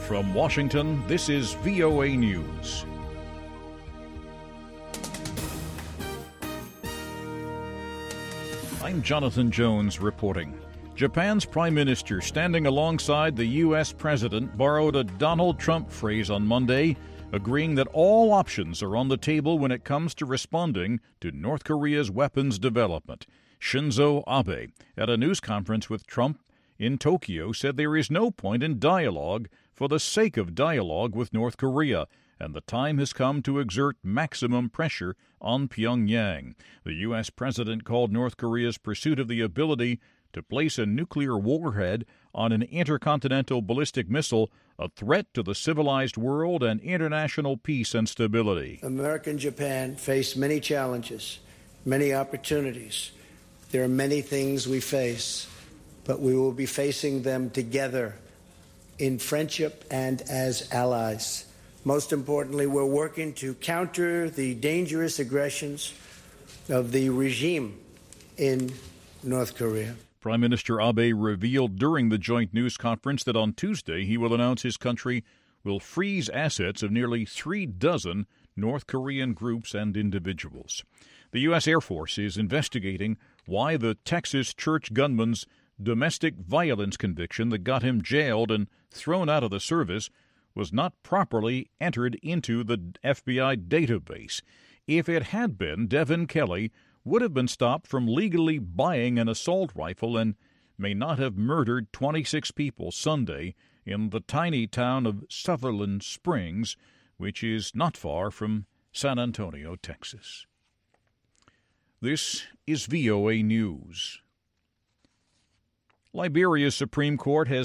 From Washington, this is VOA News. I'm Jonathan Jones reporting. Japan's Prime Minister, standing alongside the U.S. President, borrowed a Donald Trump phrase on Monday, agreeing that all options are on the table when it comes to responding to North Korea's weapons development. Shinzo Abe, at a news conference with Trump in Tokyo, said there is no point in dialogue for the sake of dialogue with North Korea, and the time has come to exert maximum pressure on Pyongyang. The U.S. president called North Korea's pursuit of the ability to place a nuclear warhead on an intercontinental ballistic missile a threat to the civilized world and international peace and stability. America and Japan face many challenges, many opportunities. There are many things we face, but we will be facing them together in friendship and as allies. Most importantly, we're working to counter the dangerous aggressions of the regime in North Korea. Prime Minister Abe revealed during the joint news conference that on Tuesday he will announce his country will freeze assets of nearly 36 North Korean groups and individuals. The U.S. Air Force is investigating why the Texas church gunman's domestic violence conviction that got him jailed and thrown out of the service was not properly entered into the FBI database. If it had been, Devin Kelly would have been stopped from legally buying an assault rifle and may not have murdered 26 people Sunday in the tiny town of Sutherland Springs, which is not far from San Antonio, Texas. This is VOA News. Liberia's Supreme Court has